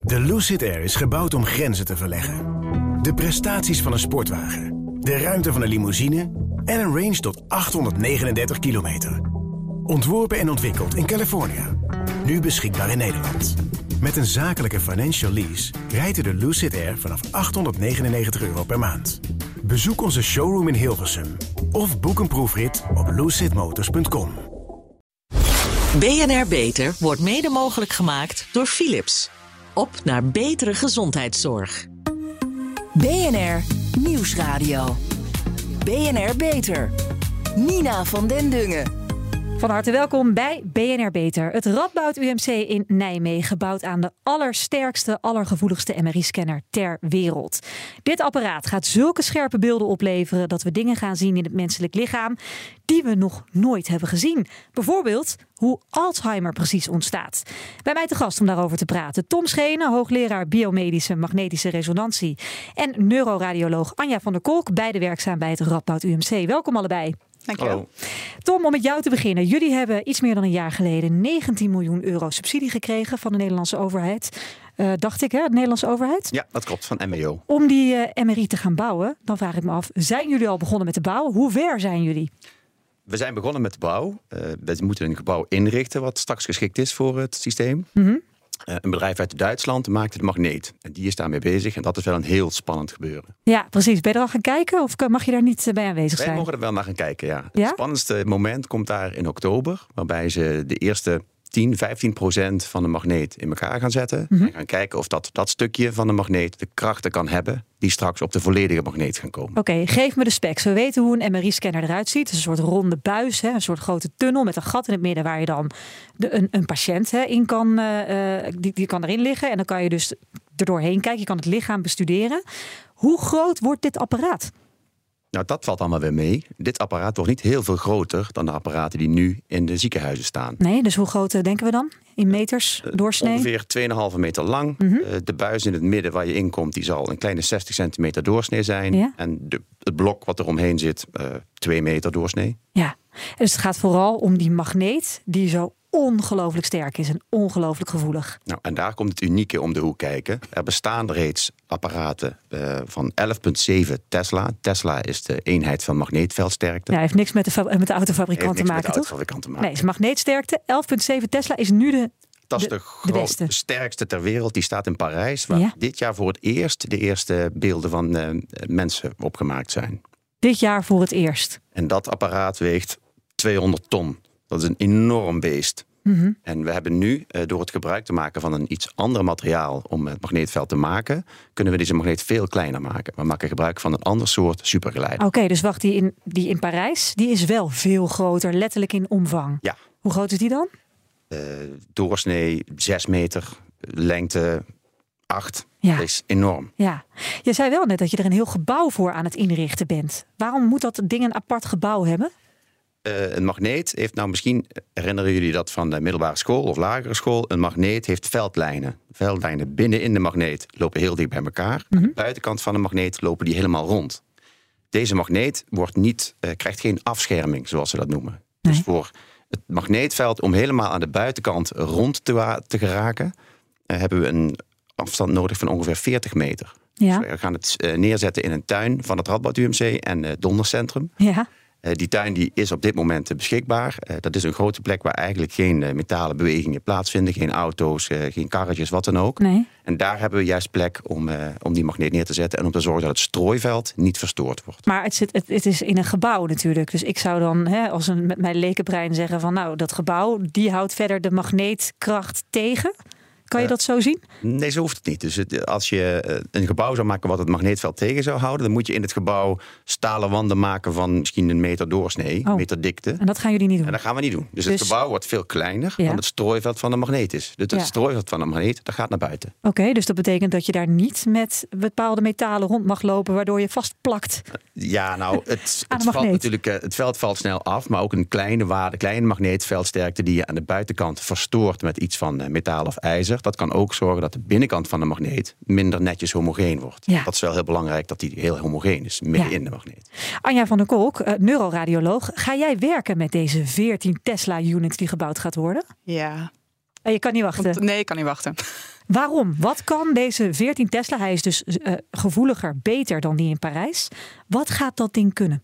De Lucid Air is gebouwd om grenzen te verleggen. De prestaties van een sportwagen, de ruimte van een limousine en een range tot 839 kilometer. Ontworpen en ontwikkeld in Californië. Nu beschikbaar in Nederland. Met een zakelijke financial lease rijdt u de Lucid Air vanaf €899 per maand. Bezoek onze showroom in Hilversum of boek een proefrit op lucidmotors.com. BNR Beter wordt mede mogelijk gemaakt door Philips. Op naar betere gezondheidszorg. BNR Nieuwsradio. BNR Beter. Nina van den Dungen. Van harte welkom bij BNR Beter. Het Radboud UMC in Nijmegen bouwt aan de allersterkste, allergevoeligste MRI-scanner ter wereld. Dit apparaat gaat zulke scherpe beelden opleveren dat we dingen gaan zien in het menselijk lichaam die we nog nooit hebben gezien. Bijvoorbeeld hoe Alzheimer precies ontstaat. Bij mij te gast om daarover te praten Tom Schenen, hoogleraar biomedische magnetische resonantie, en neuroradioloog Anja van der Kolk, beide werkzaam bij het Radboud UMC. Welkom allebei. Dankjewel. Tom, om met jou te beginnen. Jullie hebben iets meer dan een jaar geleden 19 miljoen euro subsidie gekregen van de Nederlandse overheid. Dacht ik, hè? De Nederlandse overheid? Ja, dat klopt, van MBO. Om die MRI te gaan bouwen, dan vraag ik me af, zijn jullie al begonnen met de bouw? Hoe ver zijn jullie? We zijn begonnen met de bouw. We moeten een gebouw inrichten wat straks geschikt is voor het systeem. Mm-hmm. Een bedrijf uit Duitsland maakte de magneet. En die is daarmee bezig. En dat is wel een heel spannend gebeuren. Ja, precies. Ben je er al gaan kijken of mag je daar niet bij aanwezig zijn? Wij mogen er wel naar gaan kijken, ja. Ja? Het spannendste moment komt daar in oktober. Waarbij ze de eerste 10-15% van de magneet in elkaar gaan zetten. Mm-hmm. En gaan kijken of dat stukje van de magneet de krachten kan hebben die straks op de volledige magneet gaan komen. Oké, geef me de specs. We weten hoe een MRI-scanner eruit ziet. Het is een soort ronde buis, een soort grote tunnel met een gat in het midden waar je dan een patiënt in kan, die kan erin liggen. En dan kan je dus er doorheen kijken. Je kan het lichaam bestuderen. Hoe groot wordt dit apparaat? Nou, dat valt allemaal weer mee. Dit apparaat wordt niet heel veel groter dan de apparaten die nu in de ziekenhuizen staan. Nee, dus hoe groot denken we dan? In meters doorsnee? Ongeveer 2,5 meter lang. Mm-hmm. De buis in het midden waar je in komt, die zal een kleine 60 centimeter doorsnee zijn. Ja. En het blok wat er omheen zit, 2 meter doorsnee. Ja, dus het gaat vooral om die magneet die zo ongelooflijk sterk is en ongelooflijk gevoelig. Nou, en daar komt het unieke om de hoek kijken. Er bestaan reeds apparaten van 11,7 Tesla. Tesla is de eenheid van magneetveldsterkte. Ja, heeft niks met de autofabrikant te maken, toch? Nee, is magneetsterkte. 11,7 Tesla is nu dat is de beste. Sterkste ter wereld. Die staat in Parijs, waar dit jaar voor het eerst de eerste beelden van mensen opgemaakt zijn. Dit jaar voor het eerst. En dat apparaat weegt 200 ton. Dat is een enorm beest. Mm-hmm. En we hebben nu, door het gebruik te maken van een iets ander materiaal om het magneetveld te maken, kunnen we deze magneet veel kleiner maken. We maken gebruik van een ander soort supergeleider. Oké, dus wacht, die in Parijs, die is wel veel groter, letterlijk in omvang. Ja. Hoe groot is die dan? Doorsnee 6 meter, lengte 8. Ja. Dat is enorm. Ja. Je zei wel net dat je er een heel gebouw voor aan het inrichten bent. Waarom moet dat ding een apart gebouw hebben? Een magneet heeft, nou misschien herinneren jullie dat van de middelbare school of lagere school. Een magneet heeft veldlijnen. Veldlijnen binnenin de magneet lopen heel dicht bij elkaar. Mm-hmm. Aan de buitenkant van de magneet lopen die helemaal rond. Deze magneet krijgt geen afscherming, zoals ze dat noemen. Nee. Dus voor het magneetveld om helemaal aan de buitenkant rond te geraken, hebben we een afstand nodig van ongeveer 40 meter. Ja. Dus we gaan het neerzetten in een tuin van het Radboud UMC en het Donderscentrum. Ja. Die tuin die is op dit moment beschikbaar. Dat is een grote plek waar eigenlijk geen metalen bewegingen plaatsvinden. Geen auto's, geen karretjes, wat dan ook. Nee. En daar hebben we juist plek om die magneet neer te zetten en om te zorgen dat het strooiveld niet verstoord wordt. Maar het is in een gebouw natuurlijk. Dus ik zou dan met mijn lekenbrein zeggen van nou, dat gebouw die houdt verder de magneetkracht tegen. Kan je dat zo zien? Nee, zo hoeft het niet. Dus als je een gebouw zou maken wat het magneetveld tegen zou houden, dan moet je in het gebouw stalen wanden maken van misschien 1 meter doorsnee, 1 meter dikte. En dat gaan jullie niet doen? En dat gaan we niet doen. Dus het gebouw wordt veel kleiner dan het strooiveld van de magneet is. Dus het strooiveld van de magneet, dat gaat naar buiten. Oké, dus dat betekent dat je daar niet met bepaalde metalen rond mag lopen, waardoor je vastplakt. Ja, nou, het veld valt snel af, maar ook een kleine magneetveldsterkte die je aan de buitenkant verstoort met iets van metaal of ijzer. Dat kan ook zorgen dat de binnenkant van de magneet minder netjes homogeen wordt. Ja. Dat is wel heel belangrijk dat die heel homogeen is, midden in de magneet. Anja van der Kolk, neuroradioloog. Ga jij werken met deze 14 Tesla-units die gebouwd gaat worden? Ja. Je kan niet wachten? Nee, ik kan niet wachten. Waarom? Wat kan deze 14 Tesla? Hij is dus gevoeliger, beter dan die in Parijs. Wat gaat dat ding kunnen?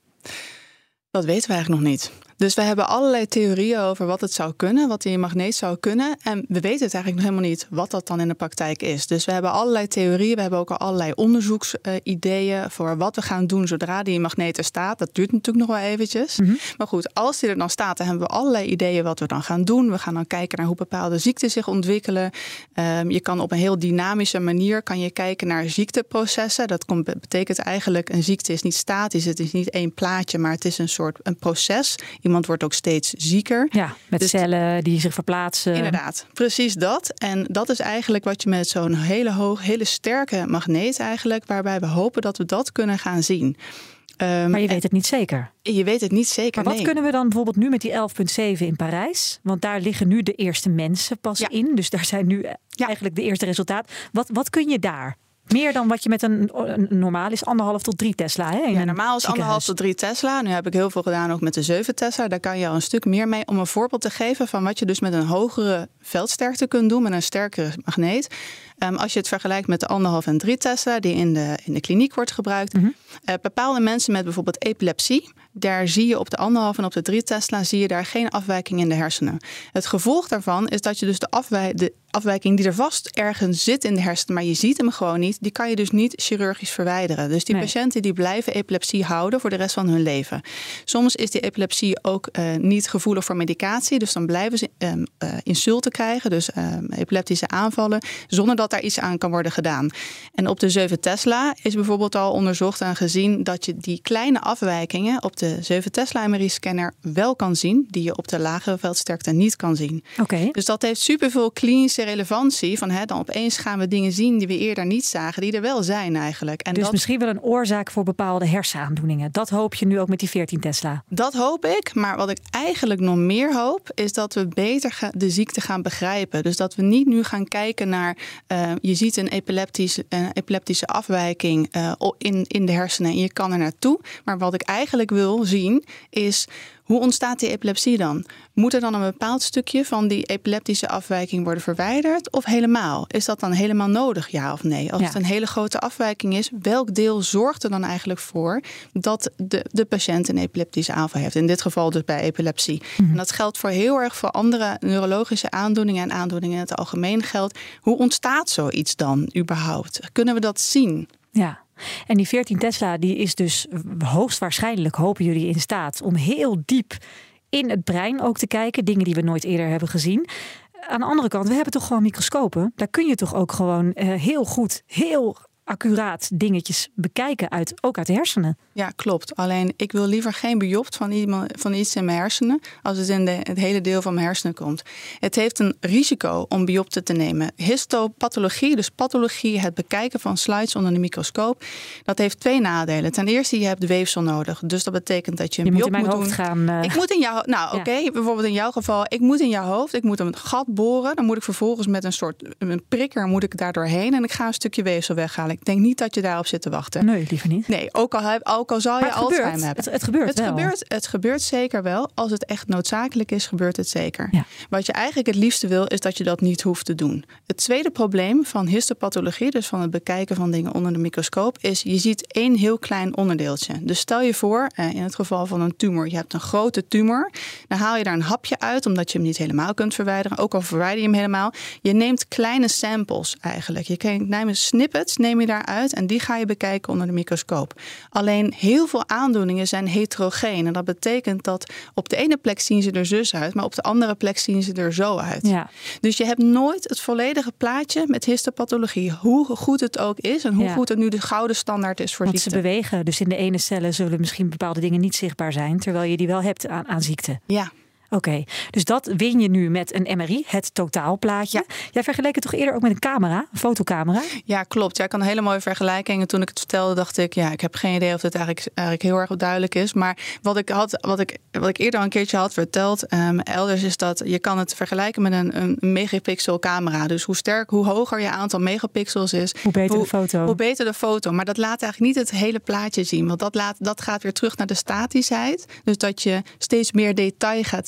Dat weten we eigenlijk nog niet. Dus we hebben allerlei theorieën over wat het zou kunnen, wat die magneet zou kunnen. En we weten het eigenlijk nog helemaal niet wat dat dan in de praktijk is. Dus we hebben allerlei theorieën. We hebben ook al allerlei onderzoeksideeën voor wat we gaan doen zodra die magneet er staat. Dat duurt natuurlijk nog wel eventjes. Mm-hmm. Maar goed, als die er dan staat, dan hebben we allerlei ideeën wat we dan gaan doen. We gaan dan kijken naar hoe bepaalde ziekten zich ontwikkelen. Je kan op een heel dynamische manier kijken naar ziekteprocessen. Dat betekent eigenlijk, een ziekte is niet statisch. Het is niet één plaatje, maar het is een proces. Iemand wordt ook steeds zieker. Ja, met cellen die zich verplaatsen. Inderdaad, precies dat. En dat is eigenlijk wat je met zo'n hele sterke magneet eigenlijk, waarbij we hopen dat we dat kunnen gaan zien. Maar je weet het niet zeker. Je weet het niet zeker, Maar wat kunnen we dan bijvoorbeeld nu met die 11,7 in Parijs? Want daar liggen nu de eerste mensen pas in. Dus daar zijn nu eigenlijk de eerste resultaten. Wat kun je daar? Meer dan wat je met een normaal is 1,5 tot 3 Tesla. Hè, normaal is 1,5 tot 3 Tesla. Nu heb ik heel veel gedaan ook met de 7 Tesla. Daar kan je al een stuk meer mee. Om een voorbeeld te geven van wat je dus met een hogere veldsterkte kunt doen. Met een sterkere magneet. Als je het vergelijkt met de 1,5 en 3 Tesla die in de kliniek wordt gebruikt. Mm-hmm. Bepaalde mensen met bijvoorbeeld epilepsie. Daar zie je op de 1,5 en op de 3 Tesla zie je daar geen afwijking in de hersenen. Het gevolg daarvan is dat je dus de afwijking die er vast ergens zit in de hersenen, maar je ziet hem gewoon niet, die kan je dus niet chirurgisch verwijderen. Dus die patiënten die blijven epilepsie houden voor de rest van hun leven. Soms is die epilepsie ook niet gevoelig voor medicatie, dus dan blijven ze insulten krijgen, dus epileptische aanvallen, zonder dat daar iets aan kan worden gedaan. En op de 7 Tesla is bijvoorbeeld al onderzocht en gezien dat je die kleine afwijkingen op de 7 Tesla MRI-scanner wel kan zien, die je op de lagere veldsterkte niet kan zien. Okay. Dus dat heeft superveel klinische relevantie. Van dan opeens gaan we dingen zien die we eerder niet zagen, die er wel zijn eigenlijk. En dus misschien wel een oorzaak voor bepaalde hersenaandoeningen. Dat hoop je nu ook met die 14 Tesla? Dat hoop ik, maar wat ik eigenlijk nog meer hoop, is dat we beter de ziekte gaan begrijpen. Dus dat we niet nu gaan kijken naar, je ziet een epileptische afwijking in de hersenen en je kan er naartoe. Maar wat ik eigenlijk wil zien is, hoe ontstaat die epilepsie dan? Moet er dan een bepaald stukje van die epileptische afwijking worden verwijderd of helemaal? Is dat dan helemaal nodig, ja of nee? Als het een hele grote afwijking is, welk deel zorgt er dan eigenlijk voor dat de patiënt een epileptische aanval heeft? In dit geval dus bij epilepsie. Mm-hmm. En dat geldt heel erg voor andere neurologische aandoeningen en aandoeningen in het algemeen geldt. Hoe ontstaat zoiets dan überhaupt? Kunnen we dat zien? Ja. En die 14 Tesla die is dus hoogstwaarschijnlijk, hopen jullie, in staat om heel diep in het brein ook te kijken. Dingen die we nooit eerder hebben gezien. Aan de andere kant, we hebben toch gewoon microscopen. Daar kun je toch ook gewoon heel goed, heel accuraat dingetjes bekijken ook uit de hersenen. Ja, klopt. Alleen ik wil liever geen biopt van iets in mijn hersenen als het in het hele deel van mijn hersenen komt. Het heeft een risico om biopten te nemen. Histopathologie, dus pathologie, het bekijken van slides onder de microscoop, dat heeft 2 nadelen. Ten eerste, je hebt weefsel nodig. Dus dat betekent dat je een biopt moet doen. Hoofd gaan. Ik moet in jouw bijvoorbeeld in jouw geval, ik moet in jouw hoofd, ik moet een gat boren, dan moet ik vervolgens met een prikker moet ik daar doorheen en ik ga een stukje weefsel weghalen. Ik denk niet dat je daarop zit te wachten. Nee, liever niet. Nee, ook al zou je Alzheimer hebben. Het gebeurt wel. Het gebeurt zeker wel. Als het echt noodzakelijk is, gebeurt het zeker. Ja. Wat je eigenlijk het liefste wil, is dat je dat niet hoeft te doen. Het tweede probleem van histopathologie, dus van het bekijken van dingen onder de microscoop, is je ziet 1 heel klein onderdeeltje. Dus stel je voor, in het geval van een tumor, je hebt een grote tumor. Dan haal je daar een hapje uit, omdat je hem niet helemaal kunt verwijderen. Ook al verwijder je hem helemaal. Je neemt kleine samples eigenlijk. Je neemt snippets, neem je daaruit en die ga je bekijken onder de microscoop. Alleen heel veel aandoeningen zijn heterogeen. En dat betekent dat op de ene plek zien ze er zus uit, maar op de andere plek zien ze er zo uit. Ja. Dus je hebt nooit het volledige plaatje met histopathologie. Hoe goed het ook is en hoe goed het nu de gouden standaard is voor ziekte. ziekte. Ze bewegen. Dus in de ene cellen zullen misschien bepaalde dingen niet zichtbaar zijn, terwijl je die wel hebt aan ziekte. Ja. Oké, dus dat win je nu met een MRI, het totaalplaatje. Ja. Jij vergeleek het toch eerder ook met een camera, een fotocamera? Ja, klopt. Ja, ik kan een hele mooie vergelijking. En toen ik het vertelde, dacht ik, ik heb geen idee of het eigenlijk heel erg duidelijk is. Maar wat ik eerder al een keertje had verteld, elders is dat je kan het vergelijken met een megapixel camera. Dus hoe hoger je aantal megapixels is, hoe beter de foto. Hoe beter de foto. Maar dat laat eigenlijk niet het hele plaatje zien. Want dat gaat weer terug naar de statischheid. Dus dat je steeds meer detail gaat zien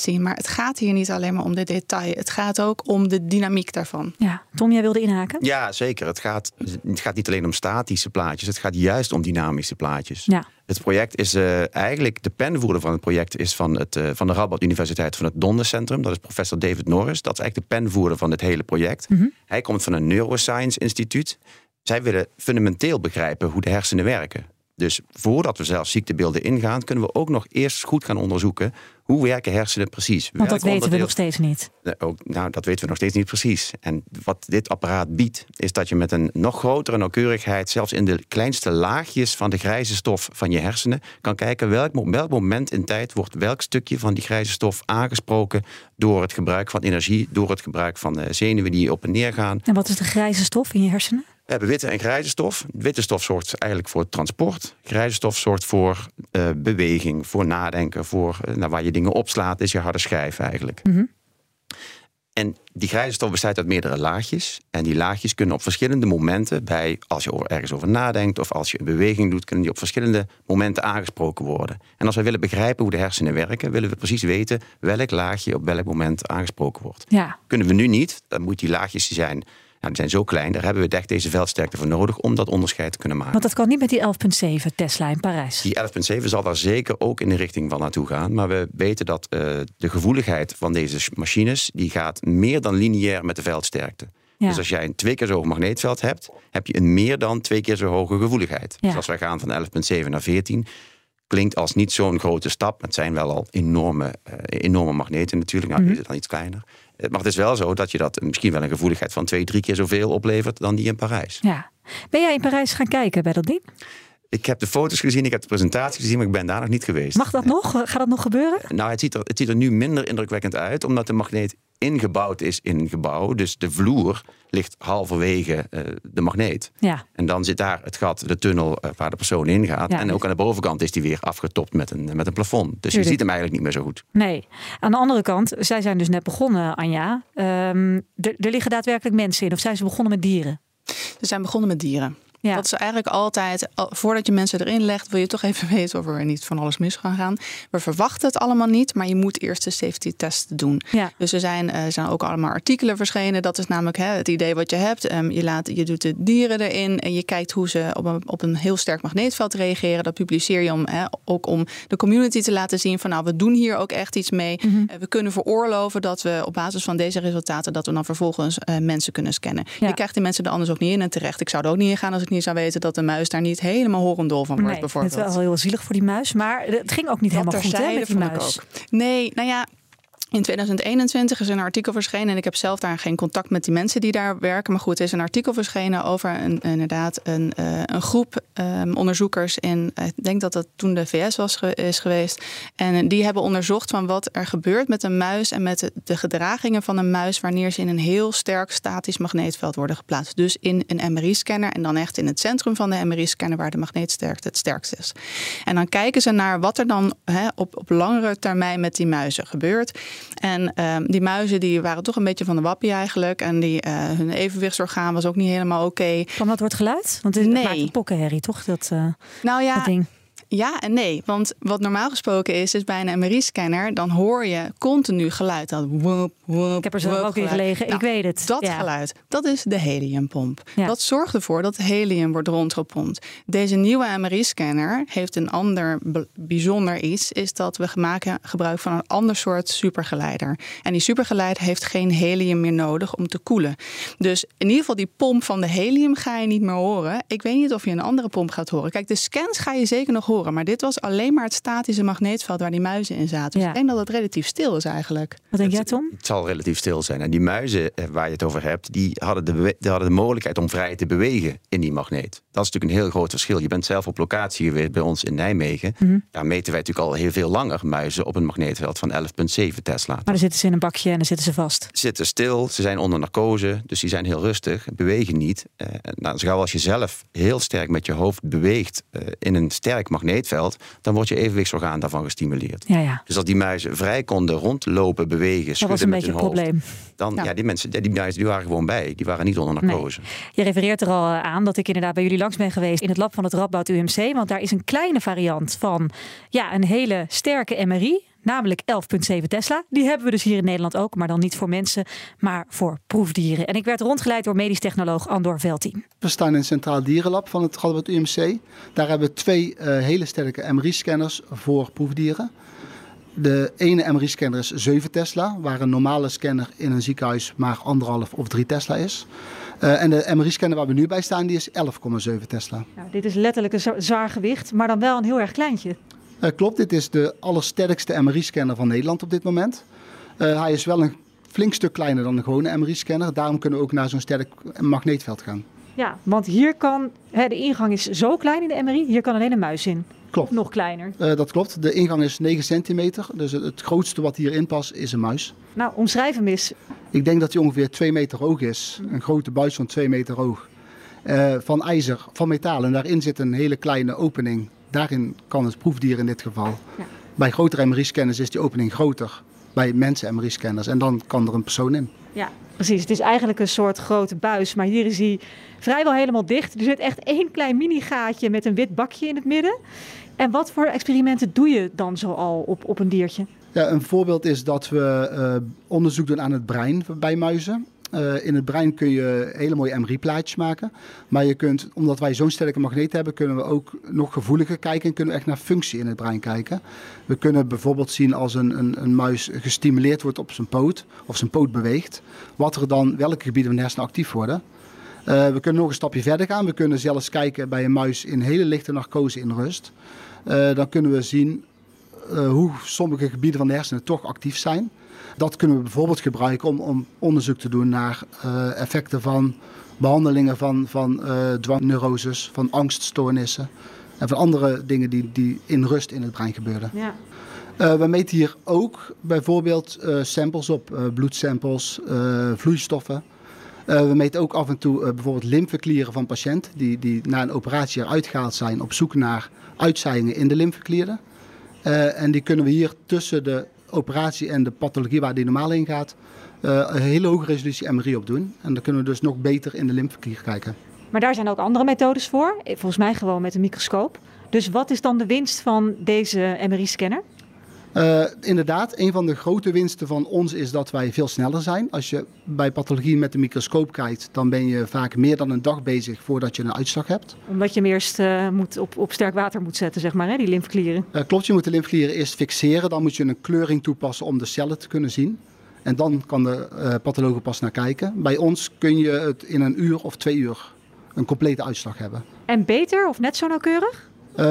simulatie. Maar het gaat hier niet alleen maar om de detail. Het gaat ook om de dynamiek daarvan. Ja, Tom, jij wilde inhaken? Ja, zeker. Het gaat niet alleen om statische plaatjes. Het gaat juist om dynamische plaatjes. Ja. Het project is eigenlijk... De penvoerder van het project is van de Radboud Universiteit van het Donderscentrum. Dat is professor David Norris. Dat is eigenlijk de penvoerder van dit hele project. Mm-hmm. Hij komt van een neuroscience instituut. Zij willen fundamenteel begrijpen hoe de hersenen werken. Dus voordat we zelfs ziektebeelden ingaan, kunnen we ook nog eerst goed gaan onderzoeken hoe werken hersenen precies. Want dat weten we nog steeds niet. Dat weten we nog steeds niet precies. En wat dit apparaat biedt, is dat je met een nog grotere nauwkeurigheid, zelfs in de kleinste laagjes van de grijze stof van je hersenen, kan kijken welk moment in tijd wordt welk stukje van die grijze stof aangesproken door het gebruik van energie, door het gebruik van zenuwen die op en neer gaan. En wat is de grijze stof in je hersenen? We hebben witte en grijze stof. Witte stof zorgt eigenlijk voor transport. Grijze stof zorgt voor beweging, voor nadenken, voor waar je dingen opslaat, is je harde schijf eigenlijk. Mm-hmm. En die grijze stof bestaat uit meerdere laagjes. En die laagjes kunnen op verschillende momenten, als je ergens over nadenkt of als je een beweging doet, kunnen die op verschillende momenten aangesproken worden. En als wij willen begrijpen hoe de hersenen werken, willen we precies weten welk laagje op welk moment aangesproken wordt. Ja. Kunnen we nu niet, dan moet die laagjes zijn. Die zijn zo klein, daar hebben we echt deze veldsterkte voor nodig om dat onderscheid te kunnen maken. Want dat kan niet met die 11.7 Tesla in Parijs. Die 11.7 zal daar zeker ook in de richting van naartoe gaan. Maar we weten dat de gevoeligheid van deze machines, die gaat meer dan lineair met de veldsterkte. Ja. Dus als jij een 2 keer zo hoog magneetveld hebt, heb je een meer dan 2 keer zo hoge gevoeligheid. Ja. Dus als wij gaan van 11.7 naar 14... klinkt als niet zo'n grote stap. Het zijn wel al enorme magneten natuurlijk. Nou, is het dan iets kleiner. Maar het is wel zo dat je dat misschien wel een gevoeligheid van 2-3 keer zoveel oplevert dan die in Parijs. Ja. Ben jij in Parijs gaan kijken bij dat ding? Ik heb de foto's gezien, ik heb de presentatie gezien, maar ik ben daar nog niet geweest. Mag dat nog? Gaat dat nog gebeuren? Nou, het ziet er nu minder indrukwekkend uit, omdat de magneet ingebouwd is in een gebouw. Dus de vloer ligt halverwege de magneet. Ja. En dan zit daar het gat, de tunnel waar de persoon in gaat. Ja, en ook aan de bovenkant is die weer afgetopt met een plafond. Dus je ziet hem eigenlijk niet meer zo goed. Nee. Aan de andere kant, zij zijn dus net begonnen, Anja. Er liggen daadwerkelijk mensen in. Of zijn ze begonnen met dieren? Ze zijn begonnen met dieren. Ja. Dat is eigenlijk altijd, voordat je mensen erin legt, wil je toch even weten of er niet van alles mis kan gaan. We verwachten het allemaal niet, maar je moet eerst de safety test doen. Ja. Dus er zijn ook allemaal artikelen verschenen. Dat is namelijk het idee wat je hebt. Je doet de dieren erin en je kijkt hoe ze op een heel sterk magneetveld reageren. Dat publiceer je ook om de community te laten zien van we doen hier ook echt iets mee. Mm-hmm. We kunnen veroorloven dat we op basis van deze resultaten dat we dan vervolgens mensen kunnen scannen. Ja. Je krijgt die mensen er anders ook niet in en terecht. Ik zou er ook niet in gaan als ik niet zou weten dat de muis daar niet helemaal horendol van wordt, bijvoorbeeld. Het is wel heel zielig voor die muis, maar het ging ook niet helemaal goed met die muis. Nee, nou ja. In 2021 is een artikel verschenen en ik heb zelf daar geen contact met die mensen die daar werken. Maar goed, er is een artikel verschenen over een groep onderzoekers in, ik denk dat dat toen de VS is geweest. En die hebben onderzocht van wat er gebeurt met een muis en met de gedragingen van een muis wanneer ze in een heel sterk statisch magneetveld worden geplaatst. Dus in een MRI-scanner en dan echt in het centrum van de MRI-scanner waar de magneetsterkte het sterkst is. En dan kijken ze naar wat er dan op langere termijn met die muizen gebeurt. En die muizen die waren toch een beetje van de wappie eigenlijk. En hun evenwichtsorgaan was ook niet helemaal oké. Kwam dat door het geluid? Want het maakt een pokkenherrie, toch? Dat ding. Ja en nee, want wat normaal gesproken is bij een MRI-scanner, dan hoor je continu geluid. Dat woep, woep, ik heb er zelf ook in gelegen, ik weet het. Dat geluid, dat is de heliumpomp. Ja. Dat zorgt ervoor dat helium wordt rondgepompt. Deze nieuwe MRI-scanner heeft een ander bijzonder iets, is dat we maken gebruik van een ander soort supergeleider. En die supergeleider heeft geen helium meer nodig om te koelen. Dus in ieder geval die pomp van de helium ga je niet meer horen. Ik weet niet of je een andere pomp gaat horen. Kijk, de scans ga je zeker nog horen. Maar dit was alleen maar het statische magneetveld waar die muizen in zaten. Dus ik denk dat het relatief stil is eigenlijk. Wat denk jij, Tom? Het zal relatief stil zijn. En die muizen waar je het over hebt, die hadden de mogelijkheid om vrij te bewegen in die magneet. Dat is natuurlijk een heel groot verschil. Je bent zelf op locatie geweest bij ons in Nijmegen. Mm-hmm. Daar meten wij natuurlijk al heel veel langer muizen op een magneetveld van 11.7 Tesla. Maar dan zitten ze in een bakje en dan zitten ze vast. Ze zitten stil, ze zijn onder narcose, dus die zijn heel rustig, bewegen niet. Zo gauw als je zelf heel sterk met je hoofd beweegt in een sterk magneetveld, dan wordt je evenwichtsorgaan daarvan gestimuleerd. Ja. Dus als die muizen vrij konden rondlopen, bewegen, schudden met hun hoofd. Dat was een beetje het probleem. Dan, die muizen die waren gewoon bij. Die waren niet onder narcose. Nee. Je refereert er al aan dat ik inderdaad bij jullie langs ben geweest in het lab van het Radboud UMC. Want daar is een kleine variant van een hele sterke MRI. namelijk 11,7 Tesla. Die hebben we dus hier in Nederland ook, maar dan niet voor mensen, maar voor proefdieren. En ik werd rondgeleid door medisch technoloog Andor Veltien. We staan in het Centraal Dierenlab van het Radboud UMC. Daar hebben we 2 hele sterke MRI-scanners voor proefdieren. De ene MRI-scanner is 7 Tesla, waar een normale scanner in een ziekenhuis maar 1,5 of 3 Tesla is. En de MRI-scanner waar we nu bij staan, die is 11,7 Tesla. Nou, dit is letterlijk een zwaar gewicht, maar dan wel een heel erg kleintje. Klopt, dit is de allersterkste MRI-scanner van Nederland op dit moment. Hij is wel een flink stuk kleiner dan een gewone MRI-scanner. Daarom kunnen we ook naar zo'n sterk magneetveld gaan. Ja, want hier kan, de ingang is zo klein in de MRI, hier kan alleen een muis in. Klopt. Of nog kleiner. Dat klopt. De ingang is 9 centimeter. Dus het grootste wat hierin past is een muis. Nou, omschrijf hem eens. Ik denk dat hij ongeveer 2 meter hoog is. Een grote buis van 2 meter hoog. Van ijzer, van metaal. En daarin zit een hele kleine opening. Daarin kan het proefdier in dit geval. Ja. Bij grotere MRI-scanners is die opening groter. Bij mensen MRI-scanners. En dan kan er een persoon in. Ja, precies. Het is eigenlijk een soort grote buis. Maar hier is hij vrijwel helemaal dicht. Er zit echt 1 klein mini-gaatje met een wit bakje in het midden. En wat voor experimenten doe je dan zo al op een diertje? Ja, een voorbeeld is dat we onderzoek doen aan het brein bij muizen. In het brein kun je hele mooie MRI-plaatjes maken. Maar je kunt, omdat wij zo'n sterke magneet hebben, kunnen we ook nog gevoeliger kijken en kunnen we echt naar functie in het brein kijken. We kunnen bijvoorbeeld zien als een muis gestimuleerd wordt op zijn poot of zijn poot beweegt, welke gebieden van de hersenen actief worden. We kunnen nog een stapje verder gaan. We kunnen zelfs kijken bij een muis in hele lichte narcose in rust. Dan kunnen we zien hoe sommige gebieden van de hersenen toch actief zijn. Dat kunnen we bijvoorbeeld gebruiken om onderzoek te doen naar effecten van behandelingen van dwangneuroses, van angststoornissen en van andere dingen die in rust in het brein gebeuren. Ja. We meten hier ook bijvoorbeeld samples op, bloedsamples, vloeistoffen. We meten ook af en toe bijvoorbeeld lymfeklieren van patiënten die na een operatie eruit gehaald zijn op zoek naar uitzaaiingen in de lymfeklieren. En die kunnen we hier tussen de operatie en de pathologie waar die normaal in gaat, een hele hoge resolutie MRI op doen. En dan kunnen we dus nog beter in de lymfeklier kijken. Maar daar zijn ook andere methodes voor, volgens mij gewoon met een microscoop. Dus wat is dan de winst van deze MRI-scanner? Inderdaad, een van de grote winsten van ons is dat wij veel sneller zijn. Als je bij pathologie met de microscoop kijkt, dan ben je vaak meer dan een dag bezig voordat je een uitslag hebt. Omdat je hem eerst op sterk water moet zetten, zeg maar, hè, die lymfeklieren. Klopt, je moet de lymfeklieren eerst fixeren. Dan moet je een kleuring toepassen om de cellen te kunnen zien. En dan kan de patholoog pas naar kijken. Bij ons kun je het in 1 uur of 2 uur een complete uitslag hebben. En beter of net zo nauwkeurig?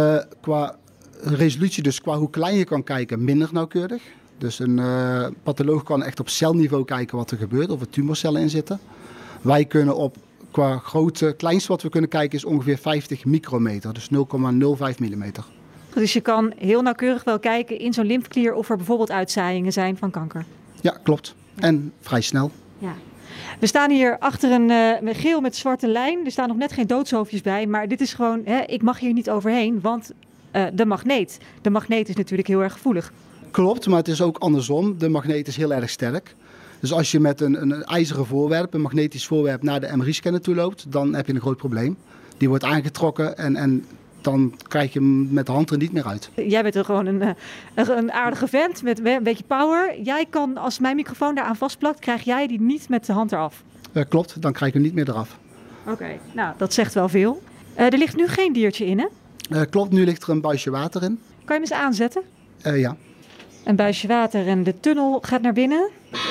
Qua resolutie, dus qua hoe klein je kan kijken, minder nauwkeurig. Dus een patholoog kan echt op celniveau kijken wat er gebeurt, of er tumorcellen in zitten. Wij kunnen qua grootte, kleinste wat we kunnen kijken is ongeveer 50 micrometer, dus 0,05 millimeter. Dus je kan heel nauwkeurig wel kijken in zo'n lymfeklier of er bijvoorbeeld uitzaaiingen zijn van kanker. Ja, klopt. En vrij snel. Ja. We staan hier achter een geel met zwarte lijn. Er staan nog net geen doodshoofdjes bij, maar dit is gewoon, ik mag hier niet overheen, want de magneet. De magneet is natuurlijk heel erg gevoelig. Klopt, maar het is ook andersom. De magneet is heel erg sterk. Dus als je met een ijzeren voorwerp, een magnetisch voorwerp, naar de MRI-scanner toe loopt, dan heb je een groot probleem. Die wordt aangetrokken en dan krijg je hem met de hand er niet meer uit. Jij bent er gewoon een aardige vent met een beetje power. Jij kan, als mijn microfoon daaraan vastplakt, krijg jij die niet met de hand eraf. Klopt, dan krijg je hem niet meer eraf. Oké, nou dat zegt wel veel. Er ligt nu geen diertje in, hè? Klopt, nu ligt er een buisje water in. Kan je hem eens aanzetten? Ja. Een buisje water en de tunnel gaat naar binnen.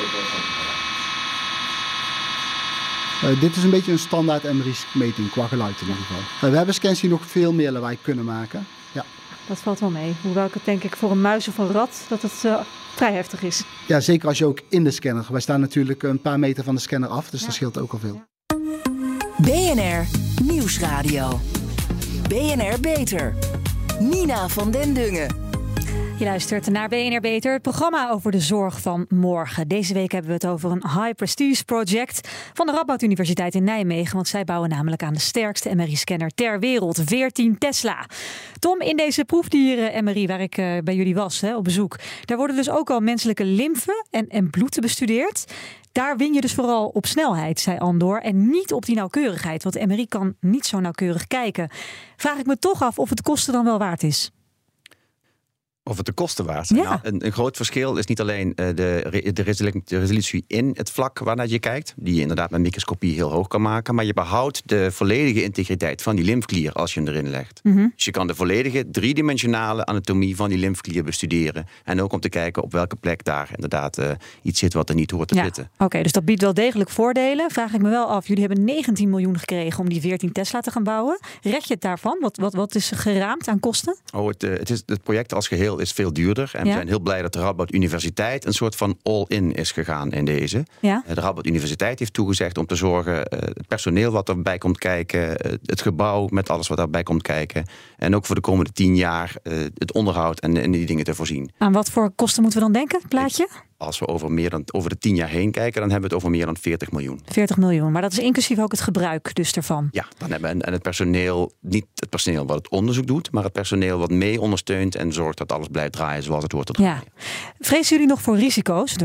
Dit is een beetje een standaard MRI-meting qua geluid in ieder geval. We hebben scans die nog veel meer lawaai kunnen maken. Ja. Dat valt wel mee. Hoewel ik het denk ik voor een muis of een rat dat het vrij heftig is. Ja, zeker als je ook in de scanner. Wij staan natuurlijk een paar meter van de scanner af, dus dat scheelt ook al veel. BNR Nieuwsradio. BNR Beter. Nina van den Dungen. Je luistert naar BNR Beter, het programma over de zorg van morgen. Deze week hebben we het over een high prestige project van de Radboud Universiteit in Nijmegen. Want zij bouwen namelijk aan de sterkste MRI-scanner ter wereld, 14 Tesla. Tom, in deze proefdieren MRI waar ik bij jullie was op bezoek, daar worden dus ook al menselijke lymfe en bloed bestudeerd. Daar win je dus vooral op snelheid, zei Andor, en niet op die nauwkeurigheid. Want MRI kan niet zo nauwkeurig kijken. Vraag ik me toch af of het kosten dan wel waard is. Of het de kosten waard zijn. Ja. Nou, een groot verschil is niet alleen de resolutie in het vlak waarnaar je kijkt, die je inderdaad met microscopie heel hoog kan maken, maar je behoudt de volledige integriteit van die lymfeklier als je hem erin legt. Mm-hmm. Dus je kan de volledige driedimensionale anatomie van die lymfeklier bestuderen. En ook om te kijken op welke plek daar inderdaad iets zit wat er niet hoort te zitten. Oké, dus dat biedt wel degelijk voordelen. Vraag ik me wel af, jullie hebben 19 miljoen gekregen om die 14 Tesla te gaan bouwen. Red je het daarvan? Wat is geraamd aan kosten? Het project als geheel is veel duurder. En we zijn heel blij dat de Radboud Universiteit een soort van all-in is gegaan in deze. Ja. De Radboud Universiteit heeft toegezegd om te zorgen, het personeel wat erbij komt kijken, het gebouw met alles wat daarbij komt kijken. En ook voor de komende 10 jaar het onderhoud en die dingen te voorzien. Aan wat voor kosten moeten we dan denken, plaatje? Als we over de 10 jaar heen kijken, dan hebben we het over meer dan 40 miljoen. 40 miljoen, maar dat is inclusief ook het gebruik dus ervan. Ja, dan hebben we en het personeel, niet het personeel wat het onderzoek doet, maar het personeel wat mee ondersteunt en zorgt dat alles blijft draaien zoals het hoort te draaien. Ja. Vrezen jullie nog voor risico's?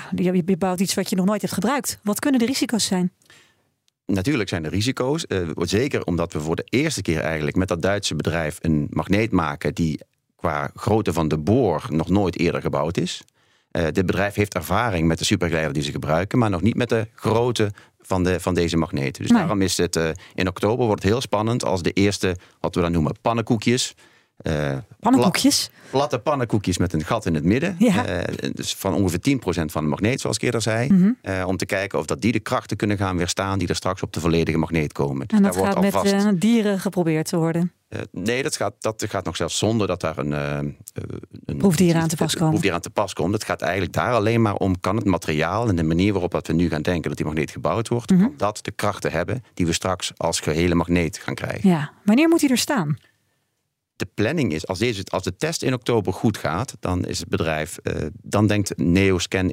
Je bouwt iets wat je nog nooit hebt gebruikt. Wat kunnen de risico's zijn? Natuurlijk zijn er risico's. Zeker omdat we voor de eerste keer eigenlijk met dat Duitse bedrijf een magneet maken die qua grootte van de boor nog nooit eerder gebouwd is. Dit bedrijf heeft ervaring met de supergeleider die ze gebruiken, maar nog niet met de grootte van deze magneten. Dus daarom is het in oktober wordt het heel spannend als de eerste, wat we dan noemen, pannenkoekjes. Pannenkoekjes? Platte pannenkoekjes met een gat in het midden. Ja. Dus van ongeveer 10% van de magneet, zoals ik eerder zei. Mm-hmm. Om te kijken of dat die de krachten kunnen gaan weerstaan die er straks op de volledige magneet komen. Dus en dat gaat met dieren geprobeerd te worden? Nee, dat gaat nog zelfs zonder dat daar een proefdier aan te pas komen. Proefdier aan te pas komt. Het gaat eigenlijk daar alleen maar om, kan het materiaal en de manier waarop dat we nu gaan denken dat die magneet gebouwd wordt, kan dat de krachten hebben die we straks als gehele magneet gaan krijgen. Ja. Wanneer moet hij er staan? De planning is, als de test in oktober goed gaat, dan is het bedrijf, dan denkt Neoscan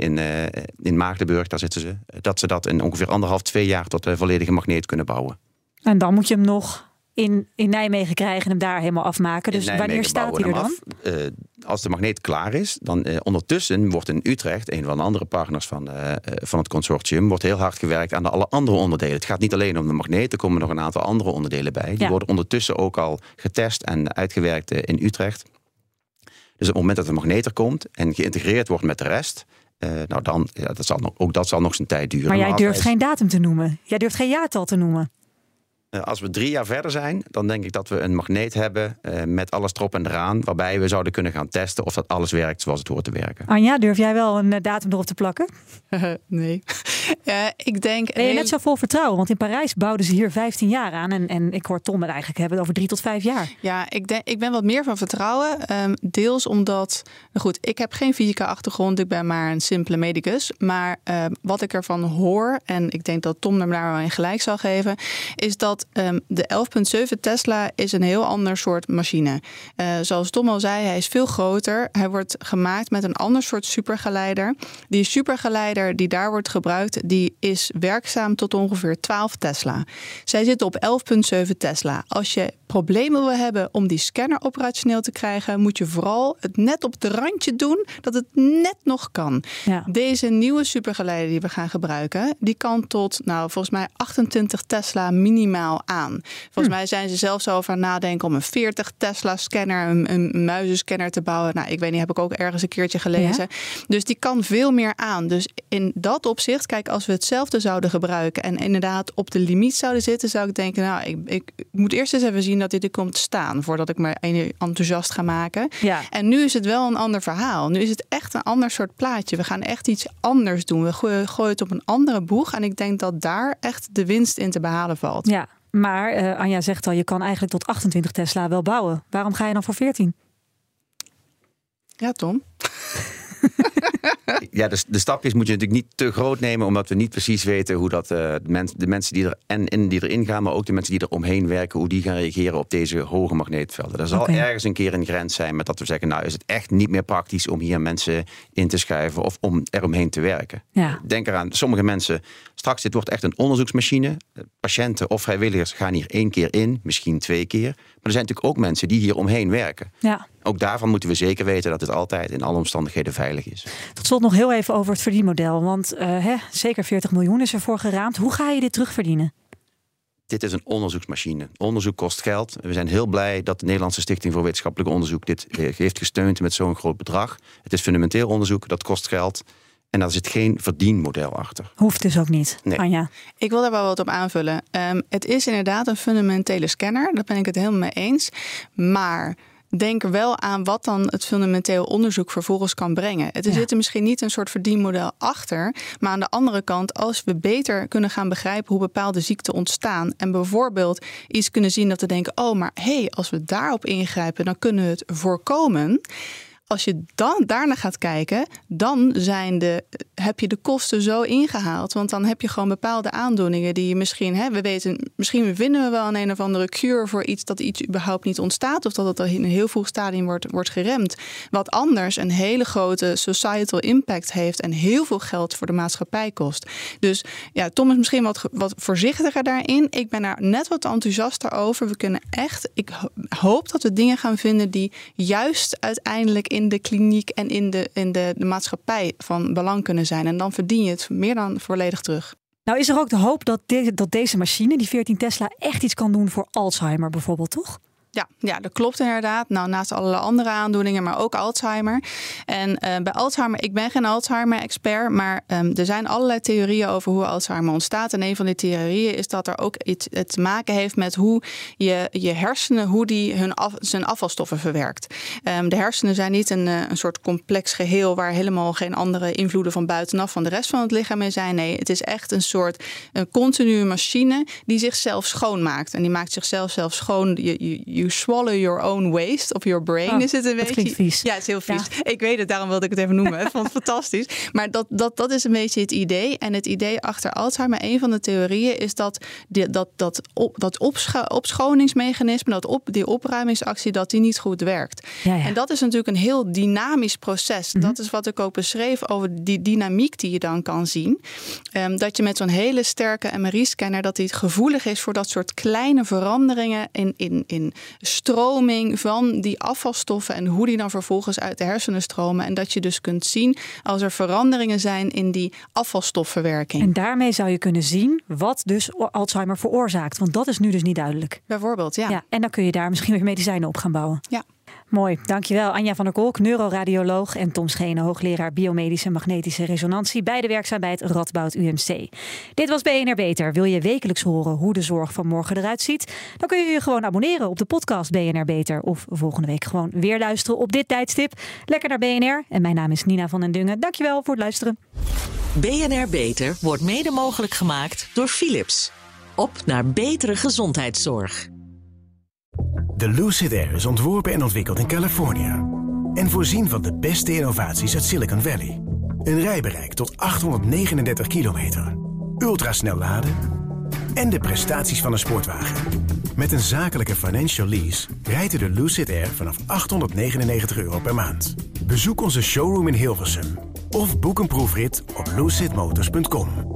in Maagdenburg, daar zitten ze, dat ze dat in ongeveer 1,5-2 jaar tot de volledige magneet kunnen bouwen. En dan moet je hem nog in Nijmegen krijgen en hem daar helemaal afmaken. Dus wanneer staat hij er dan? Als de magneet klaar is, dan ondertussen wordt in Utrecht, een van de andere partners van het consortium, wordt heel hard gewerkt aan alle andere onderdelen. Het gaat niet alleen om de magneet, er komen nog een aantal andere onderdelen bij. Die worden ondertussen ook al getest en uitgewerkt in Utrecht. Dus op het moment dat de magneet er komt en geïntegreerd wordt met de rest, dat zal nog zijn tijd duren. Maar jij durft geen datum te noemen. Jij durft geen jaartal te noemen. Als we 3 jaar verder zijn, dan denk ik dat we een magneet hebben met alles erop en eraan, waarbij we zouden kunnen gaan testen of dat alles werkt zoals het hoort te werken. Anja, durf jij wel een datum erop te plakken? Nee. Ik denk... Ben je net zo vol vertrouwen? Want in Parijs bouwden ze hier 15 jaar aan. En ik hoor Tom het eigenlijk hebben over 3 tot 5 jaar. Ja, ik ben wat meer van vertrouwen. Deels omdat... Goed, ik heb geen fysica achtergrond. Ik ben maar een simpele medicus. Maar wat ik ervan hoor, en ik denk dat Tom er daar wel in gelijk zal geven, is dat de 11.7 Tesla is een heel ander soort machine. Zoals Tom al zei, hij is veel groter. Hij wordt gemaakt met een ander soort supergeleider. Die supergeleider die daar wordt gebruikt, die is werkzaam tot ongeveer 12 Tesla. Zij zitten op 11.7 Tesla. Als je problemen wil hebben om die scanner operationeel te krijgen, moet je vooral het net op het randje doen dat het net nog kan. Ja. Deze nieuwe supergeleider die we gaan gebruiken, die kan tot, volgens mij 28 Tesla minimaal aan. Volgens mij zijn ze zelfs over aan nadenken om een 40 Tesla scanner, een muizenscanner te bouwen. Ik weet niet, heb ik ook ergens een keertje gelezen. Ja. Dus die kan veel meer aan. Dus in dat opzicht, kijk, als we hetzelfde zouden gebruiken en inderdaad op de limiet zouden zitten, zou ik denken, ik moet eerst eens even zien dat dit er komt te staan voordat ik me enthousiast ga maken. Ja. En nu is het wel een ander verhaal. Nu is het echt een ander soort plaatje. We gaan echt iets anders doen. We gooien het op een andere boeg en ik denk dat daar echt de winst in te behalen valt. Ja. Maar Anja zegt al, je kan eigenlijk tot 28 Tesla wel bouwen. Waarom ga je dan voor 14? Ja, Tom. Ja, de stapjes moet je natuurlijk niet te groot nemen, omdat we niet precies weten hoe dat de mensen die erin gaan, maar ook de mensen die er omheen werken, hoe die gaan reageren op deze hoge magneetvelden. Er zal ergens een keer een grens zijn met dat we zeggen, is het echt niet meer praktisch om hier mensen in te schuiven of om eromheen te werken. Ja. Denk eraan, sommige mensen, straks dit wordt echt een onderzoeksmachine. Patiënten of vrijwilligers gaan hier 1 keer in, misschien 2 keer. Maar er zijn natuurlijk ook mensen die hier omheen werken. Ja. Ook daarvan moeten we zeker weten dat het altijd in alle omstandigheden veilig is. Tot slot nog heel even over het verdienmodel. Want zeker 40 miljoen is ervoor geraamd. Hoe ga je dit terugverdienen? Dit is een onderzoeksmachine. Onderzoek kost geld. We zijn heel blij dat de Nederlandse Stichting voor Wetenschappelijk Onderzoek dit heeft gesteund met zo'n groot bedrag. Het is fundamenteel onderzoek, dat kost geld. En daar zit geen verdienmodel achter. Hoeft dus ook niet, nee. Anja. Ik wil daar wel wat op aanvullen. Het is inderdaad een fundamentele scanner. Daar ben ik het helemaal mee eens. Maar denk er wel aan wat dan het fundamenteel onderzoek vervolgens kan brengen. Er zit er misschien niet een soort verdienmodel achter. Maar aan de andere kant, als we beter kunnen gaan begrijpen hoe bepaalde ziekten ontstaan. En bijvoorbeeld iets kunnen zien dat we denken, als we daarop ingrijpen, dan kunnen we het voorkomen. Als je dan daarna gaat kijken, dan heb je de kosten zo ingehaald. Want dan heb je gewoon bepaalde aandoeningen die je misschien vinden we wel een of andere cure voor iets dat iets überhaupt niet ontstaat. Of dat het al in een heel vroeg stadium wordt geremd. Wat anders een hele grote societal impact heeft en heel veel geld voor de maatschappij kost. Dus ja, Tom is misschien wat voorzichtiger daarin. Ik ben daar net wat enthousiaster over. Ik hoop dat we dingen gaan vinden die juist uiteindelijk in de kliniek en in de maatschappij van belang kunnen zijn. En dan verdien je het meer dan volledig terug. Nou is er ook de hoop dat deze machine, die 14 Tesla, echt iets kan doen voor Alzheimer bijvoorbeeld, toch? Ja, dat klopt inderdaad. Nou, naast allerlei andere aandoeningen, maar ook Alzheimer. En bij Alzheimer, ik ben geen Alzheimer-expert, maar er zijn allerlei theorieën over hoe Alzheimer ontstaat. En een van die theorieën is dat er ook iets te maken heeft met hoe je hersenen, hoe die zijn afvalstoffen verwerkt. De hersenen zijn niet een soort complex geheel waar helemaal geen andere invloeden van buitenaf van de rest van het lichaam in zijn. Nee, het is echt een continue machine die zichzelf schoonmaakt. En die maakt zichzelf schoon. You swallow your own waste of your brain is het een beetje. Dat klinkt vies. Ja, het is heel vies. Ja. Ik weet het, daarom wilde ik het even noemen. Ik vond het fantastisch. Maar dat is een beetje het idee. En het idee achter Alzheimer, een van de theorieën, is dat opschoningsmechanisme, die opruimingsactie, dat die niet goed werkt. Ja. En dat is natuurlijk een heel dynamisch proces. Mm-hmm. Dat is wat ik ook beschreef over die dynamiek die je dan kan zien. Dat je met zo'n hele sterke MRI-scanner, dat die gevoelig is voor dat soort kleine veranderingen in stroming van die afvalstoffen en hoe die dan vervolgens uit de hersenen stromen. En dat je dus kunt zien als er veranderingen zijn in die afvalstofverwerking. En daarmee zou je kunnen zien wat dus Alzheimer veroorzaakt. Want dat is nu dus niet duidelijk. Bijvoorbeeld, ja. En dan kun je daar misschien weer medicijnen op gaan bouwen. Ja. Mooi, dankjewel Anja van der Kolk, neuroradioloog, en Tom Schene, hoogleraar biomedische magnetische resonantie, beide werkzaam bij het Radboud UMC. Dit was BNR Beter. Wil je wekelijks horen hoe de zorg van morgen eruit ziet? Dan kun je je gewoon abonneren op de podcast BNR Beter of volgende week gewoon weer luisteren op dit tijdstip. Lekker naar BNR. En mijn naam is Nina van den Dungen. Dankjewel voor het luisteren. BNR Beter wordt mede mogelijk gemaakt door Philips. Op naar betere gezondheidszorg. De Lucid Air is ontworpen en ontwikkeld in Californië. En voorzien van de beste innovaties uit Silicon Valley. Een rijbereik tot 839 kilometer. Ultrasnel laden. En de prestaties van een sportwagen. Met een zakelijke financial lease rijdt u de Lucid Air vanaf €899 per maand. Bezoek onze showroom in Hilversum. Of boek een proefrit op lucidmotors.com.